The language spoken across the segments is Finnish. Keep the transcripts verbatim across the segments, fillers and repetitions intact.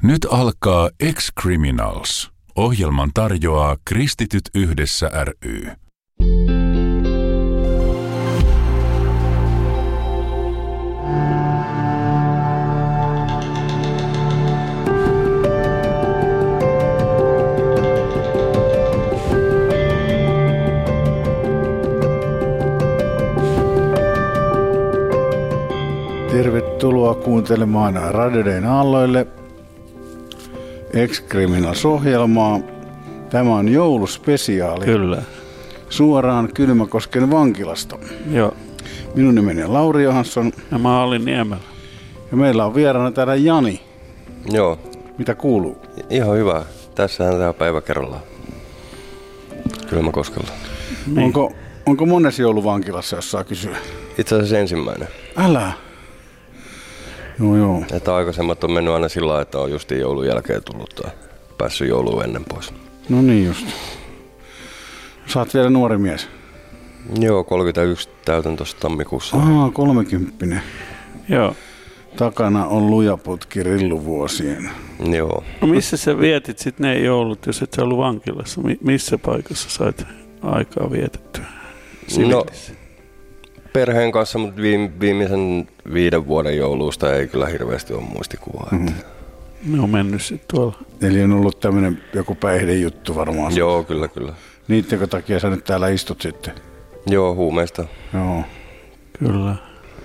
Nyt alkaa Ex-Criminals. Ohjelman tarjoaa Kristityt yhdessä ry. Tervetuloa kuuntelemaan Radio Dayn aalloille Ex-Criminals-ohjelmaa. Tämä on jouluspesiaali. Kyllä. Suoraan Kylmäkosken vankilasta. Joo. Minun nimeni on Lauri Johansson. Ja mä olin Niemelä. Ja meillä on vieraana täällä Jani. Joo. Mitä kuuluu? Ihan hyvä. Tässähän tämä päivä kerrallaan. Kylmäkoskella. Niin. Onko, onko mones jouluvankilassa, jos saa kysyä? Itse asiassa ensimmäinen. Älä. Joo, joo. Että aikaisemmat on mennyt aina sillä lailla, että on justiin joulun jälkeen tullut tai päässyt jouluun ennen pois. No niin just. Sä oot vielä nuori mies. Joo, kolmekymmentäyksi täytän tuossa tammikuussa. Ahaa, kolmekymppinen. Joo. Takana on lujaputki rilluvuosien. Joo. No missä sä vietit sit ne joulut, jos et sä ollut vankilassa? Mi- missä paikassa sait aikaa vietettyä siviilissä? No, perheen kanssa, mutta viimeisen viiden vuoden joulusta ei kyllä hirveästi ole muistikuvaa. Mm-hmm. Ne on mennyt sit tuolla. Eli on ollut tämmönen joku päihdejuttu varmaan. Joo, kyllä, kyllä. Niittenkö takia sä nyt täällä istut sitten? Joo, huumeista. Joo. Kyllä.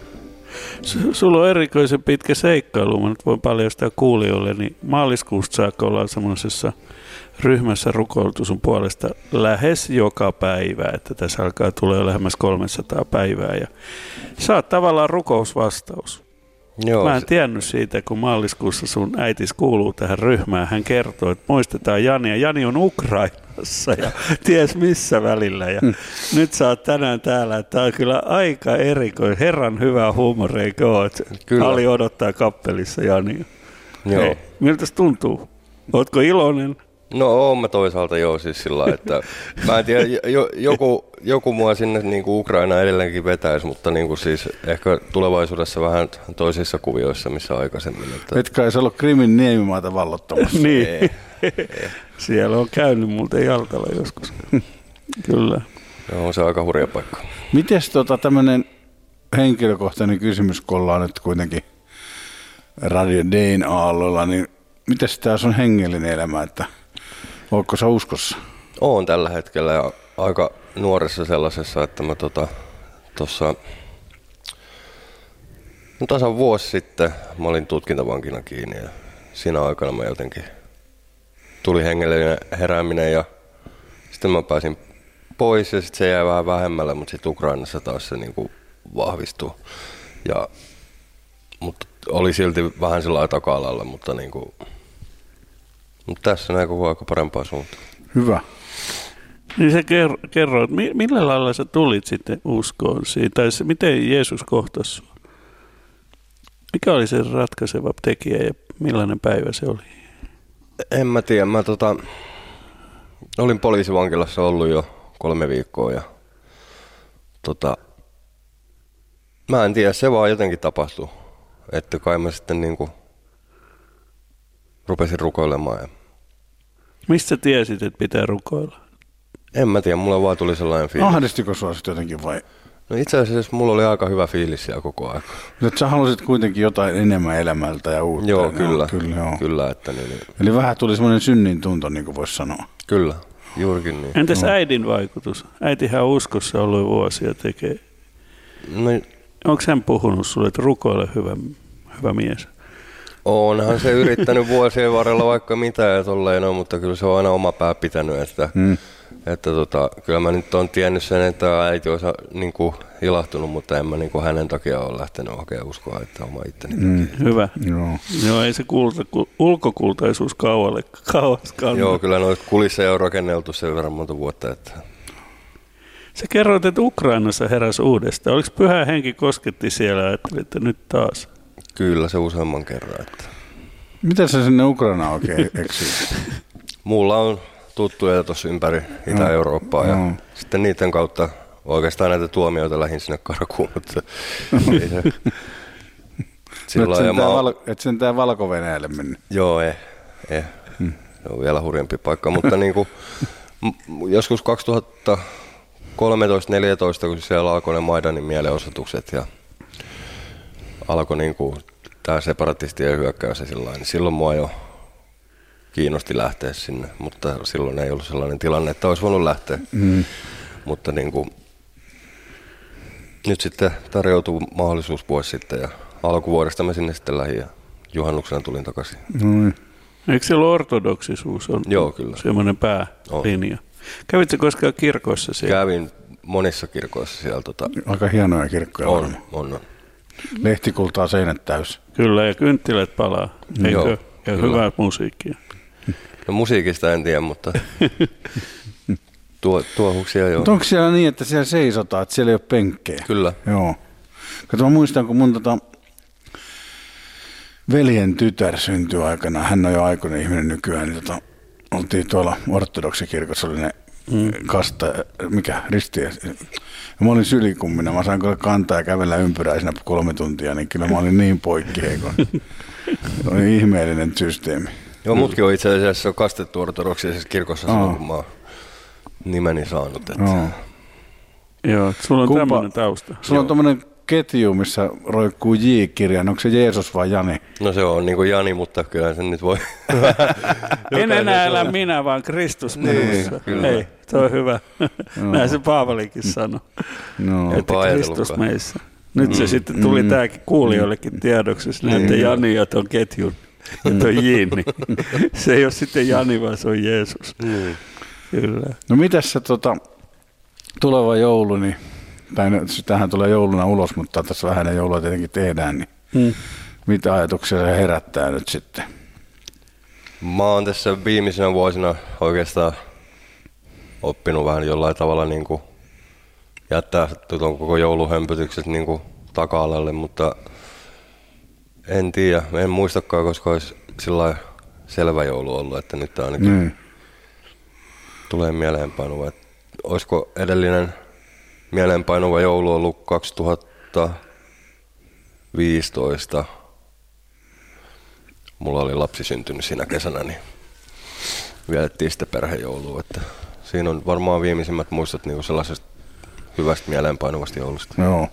S- sulla on erikoisen pitkä seikkailu. Mä nyt voin paljastaa kuulijoille, niin maaliskuusta saakka ollaan semmoisessa ryhmässä rukoiltu sun puolesta lähes joka päivä, että tässä alkaa tulla jo lähemmäs kolmesataa päivää ja sä oot tavallaan rukousvastaus. Joo, Mä en se... tiennyt siitä, kun maaliskuussa sun äitis kuuluu tähän ryhmään. Hän kertoo, että muistetaan Jania. Jani on Ukrainassa ja ties missä välillä. Ja hmm. Nyt sä oot tänään täällä. Tää on kyllä aika erikoinen. Herran hyvää huumoria, eikö oo? Ali odottaa kappelissa Jania. Joo. Hei, miltä se tuntuu? Ootko iloinen? No oon mä toisaalta joo siis sillä lailla, että mä en tiedä, jo, joku, joku mua sinne niin kuin Ukraina edelleenkin vetäisi, mutta niin kuin siis ehkä tulevaisuudessa vähän toisissa kuvioissa, missä aikaisemmin. Että... Etkä ei se ollut Krimin niemimaata vallottamassa. Niin, Ei, siellä on käynyt muuten jalkalla joskus. Kyllä. Joo, on se aika hurja paikka. Mites tota tämmönen henkilökohtainen kysymys, kun ollaan nyt kuitenkin Radio Dayn aalloilla, niin mites tää sun hengellinen elämä, että ootko sä uskossa? Oon tällä hetkellä ja aika nuoressa sellaisessa, että mä tota, tossa, no tasan vuosi sitten mä olin tutkintavankina kiinni ja siinä aikana mä jotenkin tuli hengellinen herääminen ja sitten mä pääsin pois ja sitten se jäi vähän vähemmälle, mutta sitten Ukrainassa taas se niinku vahvistui. Ja, mutta oli silti vähän sillä lailla taka-alalla, mutta niinku, mutta tässä näin koko aika parempaa suuntaan. Hyvä. Niin sä kerroit, millä lailla sä tulit sitten uskoon siitä, tai miten Jeesus kohtasi sua? Mikä oli se ratkaiseva tekijä ja millainen päivä se oli? En mä tiedä, mä tota, olin poliisivankilassa ollut jo kolme viikkoa ja tota, mä en tiedä, se vaan jotenkin tapahtui, että kai mä sitten niinku rupesin rukoilemaan. Ja... Mistä tiesit, että pitää rukoilla? En mä tiedä, mulla vaan tuli sellainen fiilis. Ahdistiko sua sitten jotenkin vai? No itse asiassa mulla oli aika hyvä fiilis siellä koko ajan. Että sä halusit kuitenkin jotain enemmän elämältä ja uutta. Joo, kyllä. No, kyllä, joo. kyllä että niin, niin. Eli vähän tuli semmoinen synnin tunto, niin kuin voisi sanoa. Kyllä, juurikin niin. Entäs no. äidin vaikutus? Äitihän on uskossa ollut vuosia tekee. No, onko hän puhunut sulle, että rukoile hyvä, hyvä mies? Onhan se yrittänyt vuosien varrella vaikka mitä ja tolleen on, mutta kyllä se on aina oma pää pitänyt, että, hmm. että tota, kyllä mä nyt on tiennyt sen, että äiti olisi niin kuin ilahtunut, mutta en mä niin kuin hänen takia ole lähtenyt hakemaan uskoa, että oma itteni hmm. Hyvä. Joo. Joo, ei se kulta, ulkokultaisuus kaualle, kauas kannata. Joo, kyllä noita kulisseja on rakenneltu sen verran monta vuotta. Että... Sä kerroit, että Ukrainassa heräsi uudestaan. Oliko Pyhä Henki kosketti siellä ja ajattelit, että nyt taas? Kyllä, se useamman kerran. Että... Miten sä sinne Ukrainaan oikein eksyit? Mulla on tuttuja tuossa ympäri Itä-Eurooppaa no. ja no. sitten niiden kautta oikeastaan näitä tuomioita lähdin sinne karkuun, mutta ei se... Et sentään, mä... val... Et sentään Valko-Venäjälle mennyt. Joo, ei. ei. Hmm. Se on vielä hurjempi paikka, mutta niinku, joskus kaksituhattakolmetoista neljätoista, kun siellä alkoi ne Maidanin mielenosoitukset ja alkoi niinku tämä separatistien hyökkäys ja sillain, niin silloin mua jo kiinnosti lähteä sinne, mutta silloin ei ollut sellainen tilanne, että olisi voinut lähteä. Mm. Mutta niin kuin, nyt sitten tarjoutui mahdollisuus vuosi sitten ja alkuvuodesta mä sinne sitten lähdin ja juhannuksena tulin takaisin. Mm. Eikö siellä ortodoksisuus on Joo, kyllä. semmoinen päälinja? Kävitkö koskaan kirkoissa siellä? Kävin monissa kirkoissa siellä. Tota... Aika hienoja kirkkoja on. on, on. Lehtikultaa seinät täys. Kyllä, ja kynttilät palaa. Eikö? Joo, ja kyllä. Hyvää musiikkia. No musiikista en tiedä, mutta tuo, tuohuksia joo. Mutta onko siellä niin, että siellä seisotaan, että siellä ei ole penkkejä? Kyllä. Joo. Kato, mä muistan, kun mun tota veljen tytär syntyi aikana, hän on jo aikuinen ihminen nykyään, niin tota, oltiin tuolla ortodoksikirkossa, oli ne mm. kasta, mikä, ristiä. Ja mä olin sylikummina, mä sain kyllä kantaa ja kävellä ympyräisenä kolme tuntia, niin kyllä mä olin niin poikki heikon. Se oli ihmeellinen systeemi. Joo, mutkin on itse asiassa kastettu ortodoksisessa kirkossa silloin, kun mä oon nimeni saanut. Että... Oh. Joo, sulla on Kumpa, tämmöinen tausta. Sulla on tämmöinen ketju, missä roikkuu J-kirjan. Onko se Jeesus vai Jani? No se on niin kuin Jani, mutta kyllä sen nyt voi. En enää elä minä, vaan Kristus minussa. Niin, hei, toi on hyvä. No. Näin se Paavalikin sanoi, no. että Kristus meissä. Nyt se mm. sitten tuli mm. tämäkin kuulijoillekin tiedoksi, jos näette mm. Jani ja ton ketjun ja ton Jini. Se ei ole sitten Jani, vaan se on Jeesus. Mm. Kyllä. No mitäs se tota, tuleva joulu, niin, tai tähän tulee jouluna ulos, mutta tässä vähän joulua tietenkin tehdään, niin mm. mitä ajatuksia se herättää nyt sitten? Mä oon tässä viimeisenä vuosina oikeastaan oppinut vähän jollain tavalla niin kuin jättää tuon koko jouluhömpötykset niin kuin taka-alalle, mutta en tiedä, en muistakaan, koska olisi sillä selvä joulu ollut, että nyt ainakin mm. tulee mieleenpainuva. Että olisiko edellinen mieleenpainuva joulu ollut kaksituhattaviisitoista? Mulla oli lapsi syntynyt siinä kesänä, niin vietettiin sitten perhejoulua. Että siinä on varmaan viimeisimmät muistot niin sellaisesta hyvästä mieleenpainuvasta joulusta. Joo.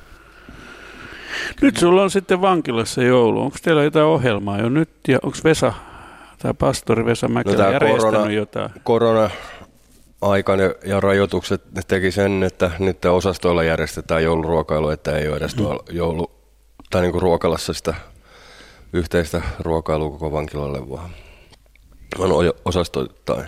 Nyt sulla on sitten vankilassa joulu. Onko teillä jotain ohjelmaa jo nyt? Ja onko Vesa, tämä pastori Vesa Mäkelä no, järjestänyt korona, jotain? Korona-aikan ja, ja rajoitukset teki sen, että nyt osastoilla järjestetään jouluruokailu, että ei ole edes tuolla joulu, tai niin kuin ruokalassa sitä yhteistä ruokailua koko vankilalle, vaan on osastoittain.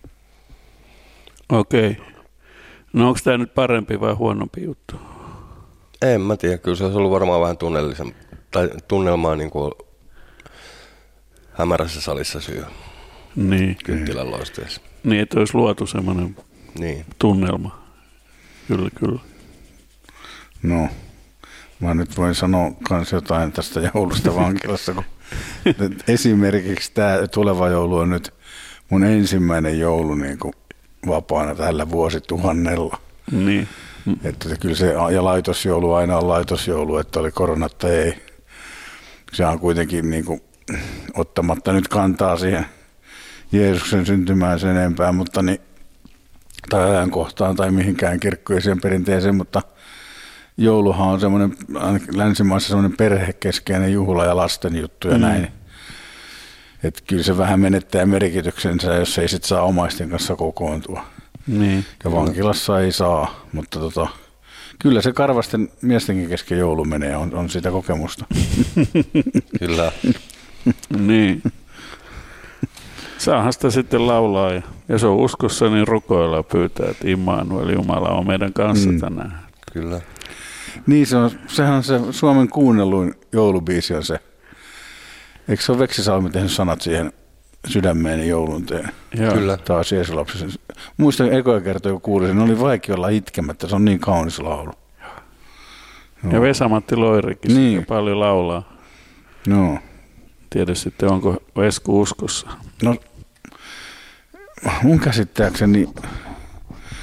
Okei. No onko tämä nyt parempi vai huonompi juttu? En mä tiedä, kyllä se olisi ollut varmaan vähän tunnellisen, tai tunnelmaa niin kuin hämärässä salissa syö. Niin. Kynttilän loisteessa. Niin, että olisi luotu semmoinen niin. tunnelma. Kyllä, kyllä. No, mä nyt voin sanoa kans jotain tästä joulusta vankilassa, kun esimerkiksi tämä tuleva joulu on nyt mun ensimmäinen joulu niin kuin vapaana tällä vuosituhannella. Niin. Että kyllä se, ja laitosjoulu aina on laitosjoulu, että oli koronat tai ei. Se on kuitenkin niin kuin, ottamatta nyt kantaa siihen Jeesuksen syntymään sen enempää, mutta niin, tai ajankohtaan tai mihinkään kirkkoiseen perinteeseen, mutta jouluhan on semmoinen, länsimaissa semmoinen perhekeskeinen juhla ja lasten juttu ja mm. näin. Että kyllä se vähän menettää merkityksensä, jos ei sit saa omaisten kanssa kokoontua. Niin. Ja vankilassa ei saa, mutta tota, kyllä se karvasten miestenkin kesken joulu menee, on, on sitä kokemusta. Kyllä. Niin. Saahan sitä sitten laulaa ja jos on uskossa, niin rukoilla ja pyytää, että Immanuel Jumala on meidän kanssa mm. tänään. Kyllä. Niin, se on, sehän on se Suomen kuunnelluin joulubiisi on se. Eikö se ole Veksisalmi tehnyt sanat siihen sydämeeni joulun teen? Joo. Kyllä. Taas Jeesulapsen. Muistan ekoja kertoja, kun kuulin sen, oli vaikea olla itkemättä, se on niin kaunis laulu. No. Ja Vesa-Matti Loirikin niin. paljon laulaa. No. Tiedä sitten, onko Vesku uskossa. No, mun käsittääkseni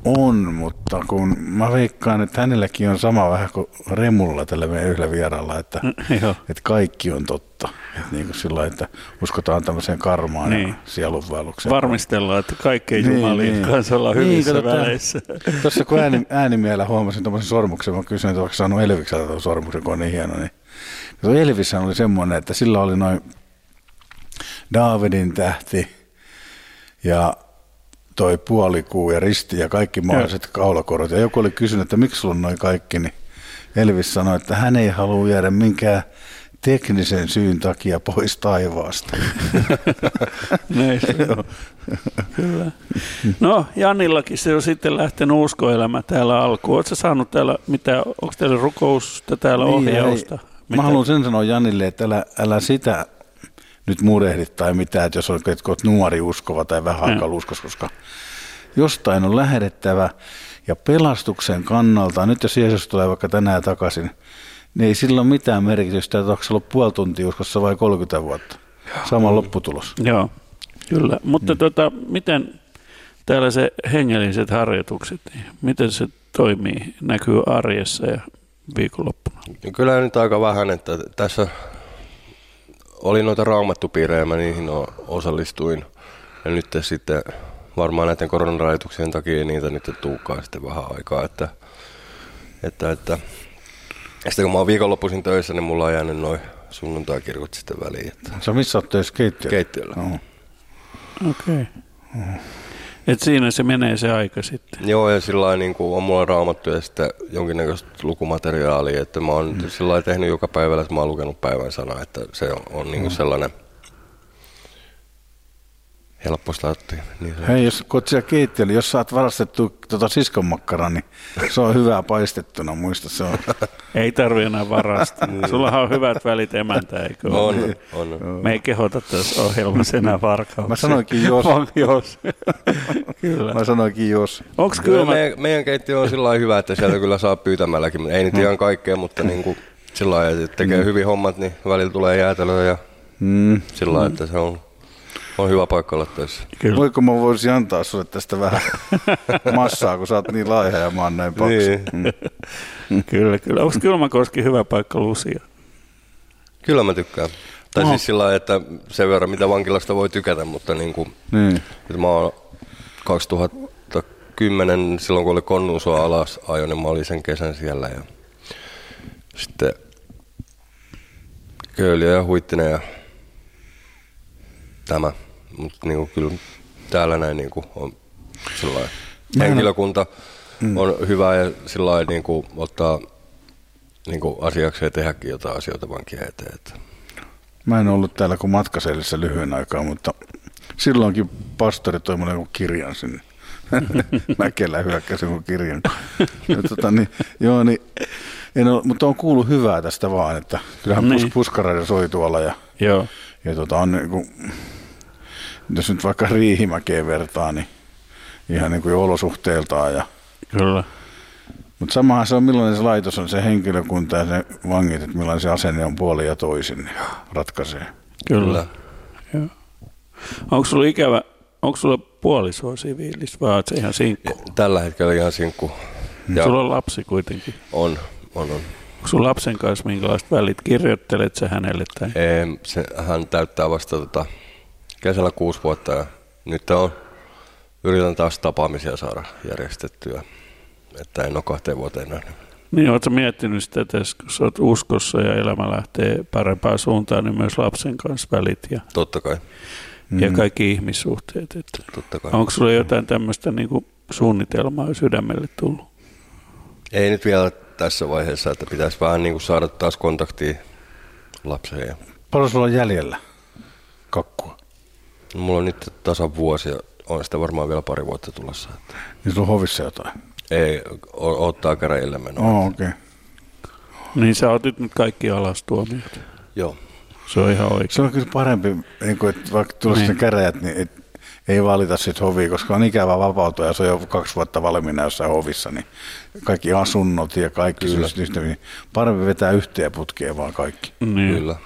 On, mutta kun mä veikkaan, että hänelläkin on sama vähän kuin Remulla tällä meidän yhdellä vieraalla, että, että kaikki on totta. Että niin kuin sillä, että uskotaan tämmöiseen karmaan niin. ja sielunvaellukseen. Varmistellaan, että kaikkein niin, jumalien niin. kanssa ollaan niin, hyvissä niin, väleissä. Tuossa kun ääni, äänimielellä huomasin tuommoisen sormuksen, mä kysyin, että onko saanut Elvikseltä tuon sormuksen, kun on niin hieno. Niin. Tuo Elvishän oli semmoinen, että sillä oli noin Daavidin tähti ja toi puolikuu ja risti ja kaikki mahdolliset kaulakorot. Ja joku oli kysynyt, että miksi sulla on noin kaikki, niin Elvis sanoi, että hän ei halua jäädä minkään teknisen syyn takia pois taivaasta. Näin se on. Kyllä. No, Jannillakin se on sitten lähtenyt uskoelämä täällä alkuun. Oletko saanut täällä, mitä, onko teillä rukousta täällä niin, ohjausta? Mä haluan sen sanoa Janille, että älä, älä sitä nyt murehdit tai mitään, että jos olet nuori uskova tai vähän aikaa uskos, koska jostain on lähdettävä ja pelastuksen kannalta, nyt jos Jeesus tulee vaikka tänään takaisin, niin ei sillä ole mitään merkitystä, että onko se ollut puoli tuntia uskossa vai kolmekymmentä vuotta. Sama lopputulos. Joo, kyllä. Mutta hmm. tota, miten täällä se hengelliset harjoitukset, niin miten se toimii, näkyy arjessa ja viikonloppuna? Kyllä nyt aika vähän, että tässä oli noita raamattupiirejä, mä niihin osallistuin. Ja nyt sitten varmaan näiden koronarajoituksien takia ei niitä nyt tuukaan sitten vähän aikaa. Että, että, että. Sitten kun mä oon viikonloppuisin töissä, niin mulla on jäänyt noin sunnuntai-kirkot sitten väliin. Että. Sä missä oot töissä keittiöllä? Keittiöllä. Oh. Okei. Okay. Oh. Et siinä se menee se aika sitten. Joo, ja sillä lailla niin on mulla raamattu ja sitten jonkinnäköistä lukumateriaalia, että mä oon mm. sillä lailla tehnyt joka päivällä, että mä oon lukenut päivän sanaa, että se on, on niin kuin sellainen helppo startti. Niin se hei, jos kun oot siellä keittiöllä, jos saat varastettu tuota siskonmakkaraa, niin se on hyvää paistettuna, muista se on. Ei tarvitse enää varastaa. Sullahan on hyvät välit emäntä, eikö on, ole? On, on. Me ei kehota tässä ohjelmassa enää varkauksia. Mä sanoinkin jos. jos. Kyllä. Mä sanoinkin jos. Onks kyllä mä... meidän, meidän keittiö on sillä lailla hyvä, että sieltä kyllä saa pyytämälläkin. Ei nyt ihan kaikkea, mutta niin kuin sillä lailla, että tekee mm. hyvin hommat, niin välillä tulee jäätelöä ja mm. sillä lailla, että se on... On hyvä paikka olla töissä. Kyllä. Voiko mä voisin antaa sulle tästä vähän massaa, kun sä oot niin laiha ja mä oon näin paksu. Niin. Mm. Kyllä, kyllä. Onko Kylmäkoski hyvä paikka lusia? Kyllä mä tykkään. Tai no. siis sillä lailla, että sen verran mitä vankilasta voi tykätä, mutta niin kuin, niin. Että mä oon kaksituhattakymmenen, silloin kun oli Konnunsuo alas ajo, niin mä olin sen kesän siellä. Ja sitten Köyliö ja Huittinen ja tämä, mutta niin kyllä täällä näin niin on sellainen henkilökunta mm. on hyvä ja sellainen niin ottaa niin asiaksi ja tehdäkin jotain asioita vankien eteen. Että. Mä en ollut täällä kuin matkasellissä lyhyen aikaa, mutta silloinkin pastori toi mulle joku kirjan sinne. Mäkelä hyökkäsi joku kirjan. Ja, tota, niin, joo, niin, en ole, mutta on kuullut hyvää tästä vaan, että kyllähän niin. pus, puskaraiden soi tuolla ja, joo. ja tota, on niin kuin, jos nyt vaikka Riihimäkeen vertaa, niin ihan niin kuin olosuhteiltaan. Ja, kyllä. Mutta samahan se on, millainen se laitos on, se henkilökunta ja se vangit, että millainen se asenne on puolin ja toisin, niin ratkaisee. Kyllä. Joo. Onko sulla ikävä, onko sulla puolisoa siviilissä vai oletko ihan sinkku? Tällä hetkellä ihan sinkku. Ja sulla on lapsi kuitenkin. On, on, on. Onko sun lapsen kanssa minkälaiset välit? Kirjoittelet sä hänelle? Tai? Ei, se, hän täyttää vasta tota, kesällä kuusi vuotta ja nyt on, yritän taas tapaamisia saada järjestettyä, että en ole kahteen vuoteen nähnyt. Niin, oletko miettinyt sitä, että kun sä oot uskossa ja elämä lähtee parempaan suuntaan, niin myös lapsen kanssa välit ja, totta kai. ja mm. kaikki ihmissuhteet. Että totta kai. Onko sulla jotain tämmöistä niin kuin suunnitelmaa sydämelle tullut? Ei nyt vielä tässä vaiheessa, että pitäisi vähän niin kuin saada taas kontaktia lapseen. Ja paljon sulla on jäljellä kakkua? No, mulla on nyt tasan vuosi ja on sitä varmaan vielä pari vuotta tulossa. Että. Niin sulla on hovissa jotain? Ei, ottaa käräjille menoa. Oh, okei. Okay. Niin sä otit nyt kaikki alas tuomiot. Joo. Se on ihan oikein. Se on kyllä parempi, niin kuin, että vaikka tulee niin. käräjät, niin et, ei valita sitten hovia, koska on ikävä vapautua ja se on jo kaksi vuotta valmiina jossain hovissa, niin kaikki asunnot ja kaikki systeemi, niin parempi vetää yhteen putkeen vaan kaikki. Niin. Kyllä.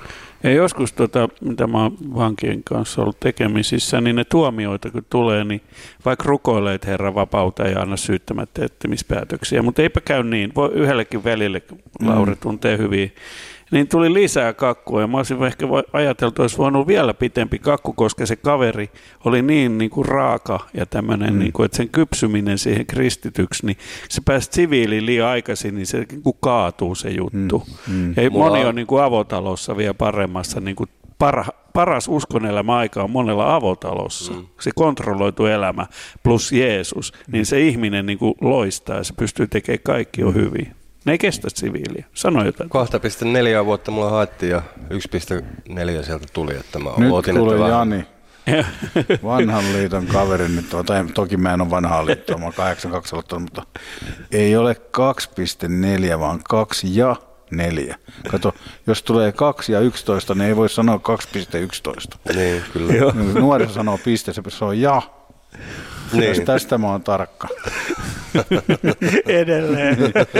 Ja joskus, tota, mitä mä oon vankien kanssa ollut tekemisissä, niin ne tuomioita kun tulee, niin vaikka rukoilee, että Herra vapauta ja anna syyttämättä ettämispäätöksiä, mutta eipä käy niin. Voi yhdellekin välille, kun Lauri tuntee hyvin, niin tuli lisää kakkua ja mä olisin ehkä ajateltu, että olisi voinut vielä pitempi kakku, koska se kaveri oli niin, niin kuin raaka ja tämmöinen, mm. niin kuin, että sen kypsyminen siihen kristityksi, niin se pääsi siviiliin liian aikaisin, niin se niin kuin kaatuu se juttu. Mm. Mm. Ja Mulla... moni on niin kuin avotalossa vielä paremmassa, niin kuin parha, paras uskonelämä aika on monella avotalossa. Mm. Se kontrolloitu elämä plus Jeesus, niin se ihminen niin kuin loistaa ja se pystyy tekemään kaikki on hyvin. Ne ei kestä siviiliä. Sano jotain. kaksi pilkku neljä vuotta mulla haettiin ja yksi pilkku neljä sieltä tuli, että mä nyt otin, kuule että Jani, vanhan liiton kaveri nyt, tai toki mä en ole vanhaa liittoa, mä oon kahdeksankymmentäkaksi aloittanut, mutta ei ole kaksi pilkku neljä, vaan kaksi ja neljä. Kato, jos tulee kaksi ja yksitoista, niin ei voi sanoa kaksi pilkku yksitoista. Niin, kyllä. Nuoriso sanoo piste, se on ja. Niin. Tästä mä oon tarkka. Edelleen.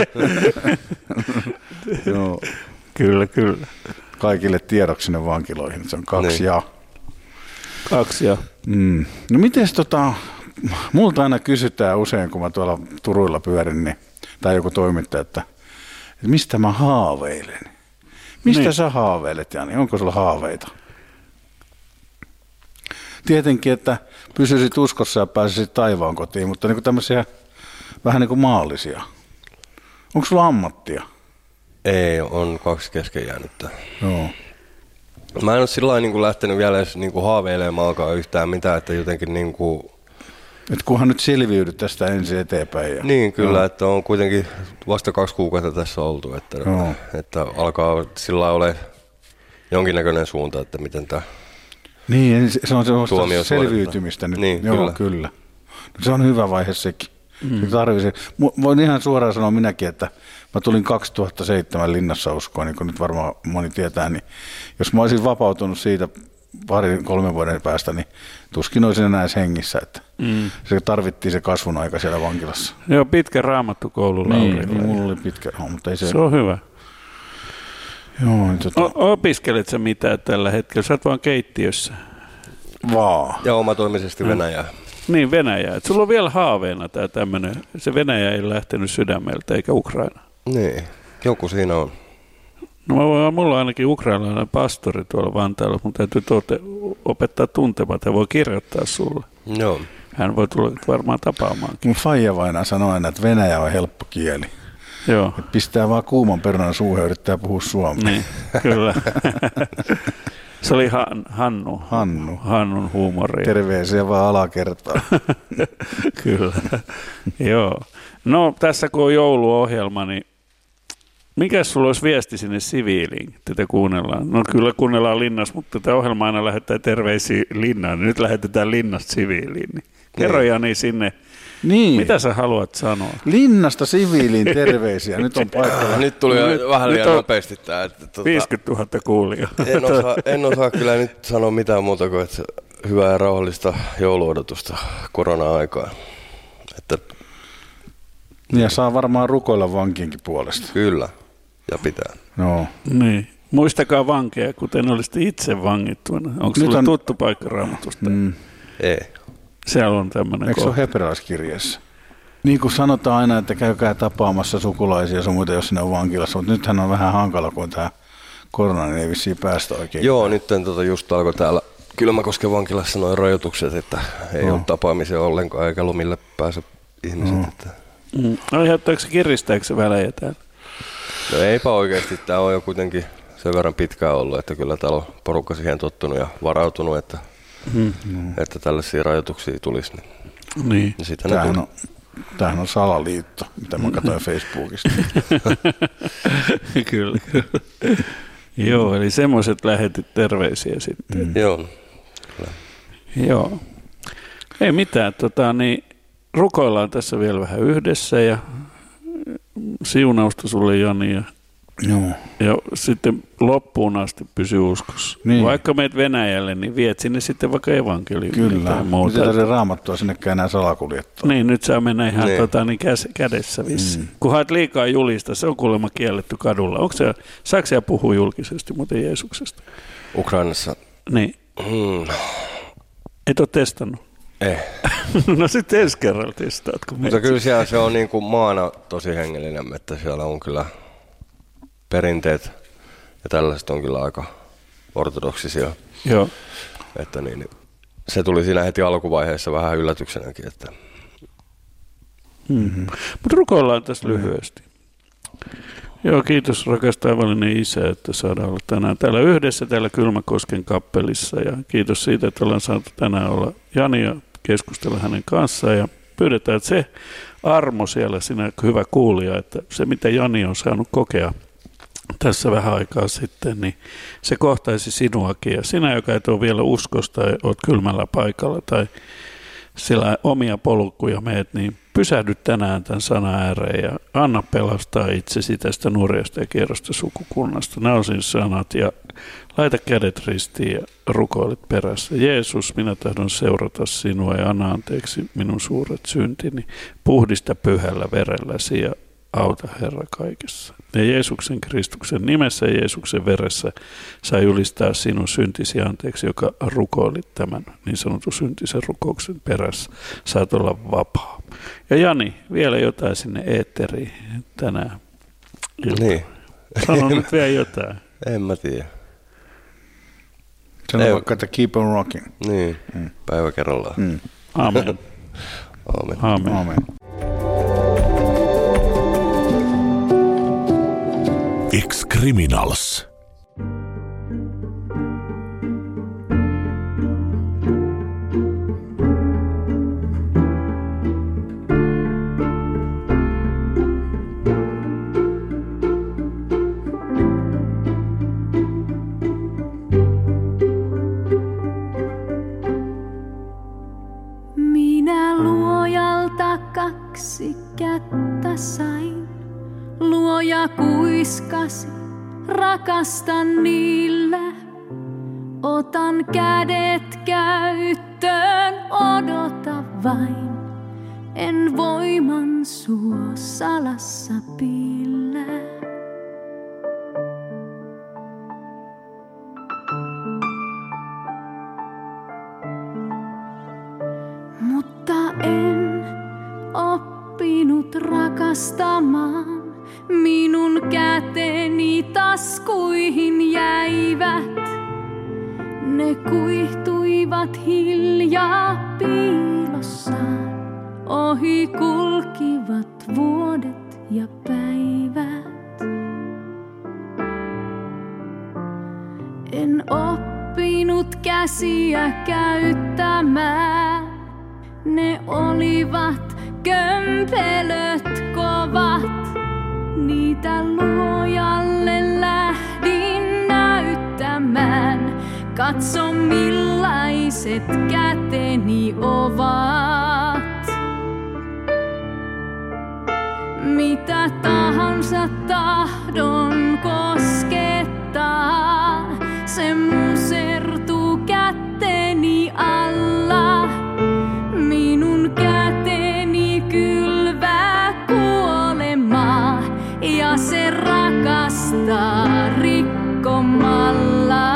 Joo. Kyllä, kyllä. Kaikille tiedoksi sinne vankiloihin, se on kaksi niin. ja. Kaksi ja. Mm. No mites tota, multa aina kysytään usein, kun mä tuolla Turuilla pyörin, niin, tai joku toimittaja, että, että mistä mä haaveilen? Mistä niin. sä haaveilet, Jani? Onko sulla haaveita? Tietenkin, että pysyisit uskossa ja pääsisit taivaan kotiin, mutta niin kuin tämmöisiä vähän niin kuin maallisia. Onko sulla ammattia? Ei, on kaksi kesken jäänyttä. Joo. Mä en ole sillä lailla niin lähtenyt vielä edes niin haaveilemaan yhtään mitään, että jotenkin niin kuin... Et kunhan nyt selviydyt tästä ensin eteenpäin. Ja... Niin, kyllä, joo. Että on kuitenkin vasta kaksi kuukautta tässä oltu, että, että alkaa sillä lailla ole jonkinnäköinen suunta, että miten tämä... Niin, se on semmoista selviytymistä nyt. Niin, joo, kyllä. kyllä. Se on hyvä vaihe sekin. Mm. Se voin ihan suoraan sanoa minäkin, että mä tulin kaksituhattaseitsemän linnassa uskoon, niin kuin nyt varmaan moni tietää, niin jos mä olisin vapautunut siitä parin, kolmen vuoden päästä, niin tuskin olisin enää edes hengissä. Että mm. Se tarvittiin se kasvun aika siellä vankilassa. Joo, pitkä raamattukoulu Laurilla. Niin, niin, mulla oli pitkä, no, mutta ei se... Se on hyvä. Joo, niin tota... o- opiskelet sä mitään tällä hetkellä? Sä oot vaan keittiössä. Vaan. Ja omatoimisesti mm. Venäjää. Niin, Venäjä. Et sulla on vielä haaveena tämä tämmöinen, se Venäjä ei lähtenyt sydämeltä eikä Ukraina. Niin, joku siinä on. No mulla on ainakin ukrainalainen pastori tuolla Vantaalla, mutta täytyy tuote, opettaa tuntemaan, ja voi kirjoittaa sulle. Joo. Hän voi tulla varmaan tapaamaankin. Mun faija vainaa sanoi aina, että venäjä on helppo kieli. Joo. Et pistää vaan kuuman perunan suuhun ja yrittää puhua suomea. Niin, kyllä. Se oli Han, Hannu. Hannu. Hannun huumoria. Terveisiä vaan alakertaan. Kyllä. Joo. No tässä kun on jouluohjelma, niin mikä sulla olisi viesti sinne siviiliin? Tätä kuunnellaan. No kyllä kuunnellaan linnassa, mutta tätä ohjelma aina lähettää terveisiä linnaan. Nyt lähetetään linnasta siviiliin. Niin kerro Jani sinne. Niin. Mitä sä haluat sanoa? Linnasta siviiliin terveisiä. Nyt on paikka. Nyt tuli nyt, vähän liian nopeasti tämä. Että, tuota, viisikymmentätuhatta kuulijaa. En osaa, en osaa kyllä nyt sanoa mitään muuta kuin, että hyvää ja rauhallista jouluodotusta korona-aikaa. Että, ja saa varmaan rukoilla vankienkin puolesta. Kyllä, ja pitää. No. Niin. Muistakaa vankeja, kuten olisitte itse vangittuina. Onko sulle on... tuttu paikka Raamatusta? Mm. Ei. Siellä on tämmöinen Eikö se ole hebrealaiskirjeessä? Niin kuin sanotaan aina, että käykää tapaamassa sukulaisia sun muuten, jos ne on vankilassa, mutta nythän on vähän hankala, kun tämä korona, niin ei vissiin päästä oikein. Joo, nyt tota just alkoi täällä Kylmäkosken vankilassa noin rajoitukset, että ei no. ole tapaamisia ollenkaan, eikä lomille pääse ihmiset. No. Että... Mm. Aiheuttaako se, kiristääkö se välejä täällä? No eipä oikeasti, tämä on jo kuitenkin sen verran pitkään ollut, että kyllä täällä on porukka siihen tottunut ja varautunut, että Hmm. että tällaisia rajoituksia tulisi. Niin. Niin. Tämähän, on, tämähän on salaliitto, mitä mä katsoin Facebookista. Kyllä, kyllä. Joo, eli semmoiset lähetit terveisiä sitten. Mm. Joo. Kyllä. Joo. Ei mitään, tota, niin rukoillaan tässä vielä vähän yhdessä ja siunausta sulle Jani ja Joo. Ja sitten loppuun asti pysy uskossa. Niin. Vaikka meet Venäjälle, niin viet sinne sitten vaikka evankeliumin. Kyllä. Tai muuta. Nyt ei tarvitse raamattua sinnekään enää salakuljettua. Niin, nyt saa mennä ihan niin. tota, niin käs, kädessä vissiin. Mm. Kun haet liikaa julista, se on kuulemma kielletty kadulla. Onko se, saako siellä puhua julkisesti muuten Jeesuksesta? Ukrainassa? Niin. Hmm. Et ole testannut? Ei. No sitten ensi kerralla testaat. Mutta kyllä siellä se on niin kuin maana tosi hengellinen, että siellä on kyllä perinteet ja tällaiset on kyllä aika ortodoksisia. Joo. Että niin, se tuli siinä heti alkuvaiheessa vähän yllätyksenäkin. Että... Mm-hmm. Mutta rukoillaan tässä lyhyesti. Joo, kiitos rakas taivallinen Isä, että saadaan olla tänään täällä yhdessä täällä Kylmäkosken kappelissa. Ja kiitos siitä, että ollaan saatu tänään olla Jani ja keskustella hänen kanssaan. Ja pyydetään, että se armo siellä, sinä hyvä kuulija, että se mitä Jani on saanut kokea tässä vähän aikaa sitten, niin se kohtaisi sinuakin. Ja sinä, joka et ole vielä uskosta tai olet kylmällä paikalla tai sillä omia polkuja meet, niin pysähdy tänään tämän sanan ääreen ja anna pelastaa itsesi tästä nurjasta ja kierrosta sukukunnasta. Nämä on siis sanat ja laita kädet ristiin ja rukoilet perässä. Jeesus, minä tahdon seurata sinua ja anna anteeksi minun suuret syntini. Puhdista pyhällä verelläsi ja auta Herra kaikessa. Ja Jeesuksen Kristuksen nimessä ja Jeesuksen veressä saa julistaa sinun syntisi anteeksi, joka rukoilit tämän niin sanotun syntisen rukouksen perässä. Saat olla vapaa. Ja Jani, vielä jotain sinne eetteriin tänään iltaan. Niin. Sano nyt vielä jotain. En mä tiedä. Sano vaikka, että keep on rocking. Niin, mm. päivä kerrallaan. Mm. Amen. Amen. Amen. Amen. Ex-Criminals. Minä luojalta kaksi kättä sain. Luoja kuiskasi, rakastan niillä. Otan kädet käyttöön, odota vain. En voiman suo salassa pillää. Mutta en oppinut rakastamaan. Minun käteni taskuihin jäivät. Ne kuihtuivat hiljaa piilossaan. Ohi kulkivat vuodet ja päivät. En oppinut käsiä käyttämään. Ne olivat kömpelöt kovat. Niitä luojalle lähdin näyttämään. Katso millaiset käteni ovat. Mitä tahansa tahdon koskettaa, se musertuu käteni alla. Minun käteni kylvää kuolemaa ja se rakastaa rikkomalla.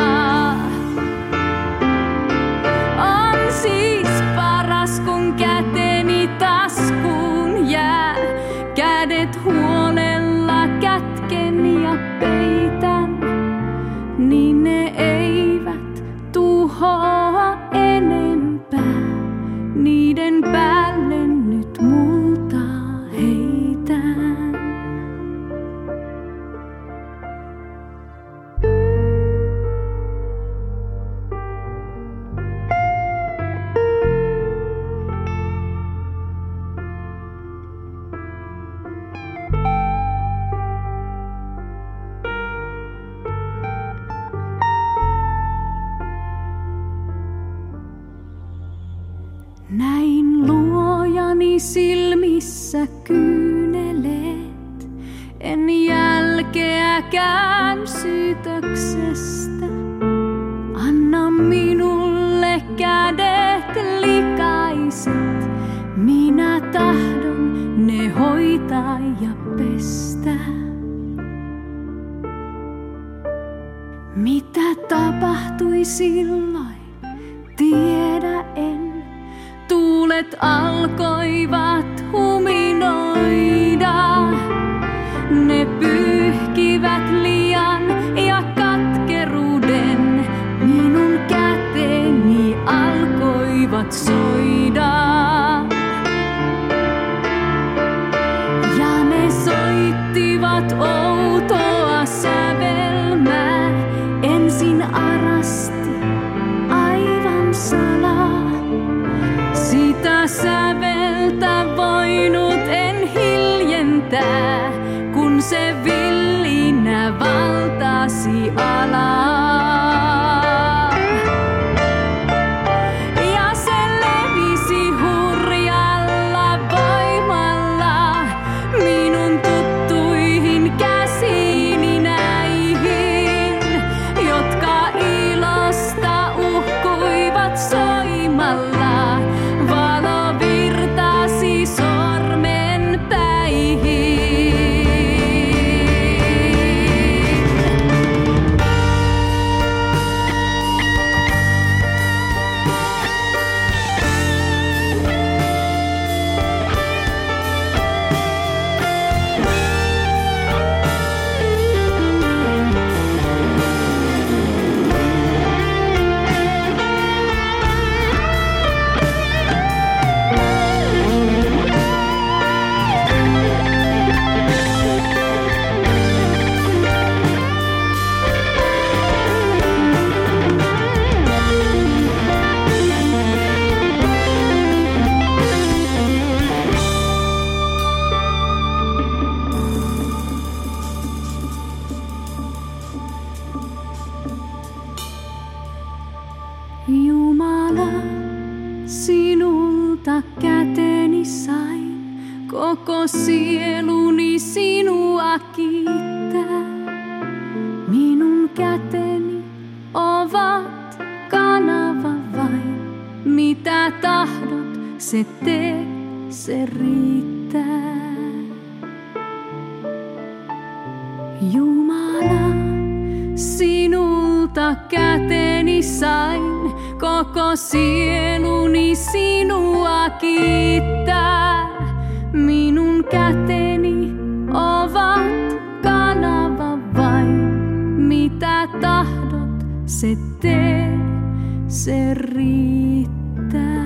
On siis paras kun käteni taskuun jää. Kädet huolella kätken ja peitän, niin ne eivät tuhoa enempää. Niiden päälle nyt multaa heitän. Näin luojani silmissä kyyneleet, en jälkeä pelkään syytöksestä. Anna minulle kädet likaiset, minä tahdon ne hoitaa ja pestä. Mitä tapahtui silloin, tiedä en. Tuulet alkoivat huminoida. Ne pyyhkivät lian ja katkeruuden. Minun käteni alkoivat soida. Ja ne soittivat outoa sävelmää. Ensin arasti aivan salaa. Sitä säveltä voinut en hiljentää, kun se villinä valtasi alaa. Ja se levisi hurjalla voimalla minun tuttuihin käsiini näihin, jotka ilosta uhkuivat soimalla. Valo virtasi sormenpäihin. Jumala, sinulta käteni sain, koko sieluni sinua kiittää. Minun käteni ovat kanava vain, mitä tahdot, se tee, se riittää. Jumala, sinulta käteni sain, koko sieluni sinua kiittää. Minun käteni ovat kanava vain, mitä tahdot, se tee, se riittää.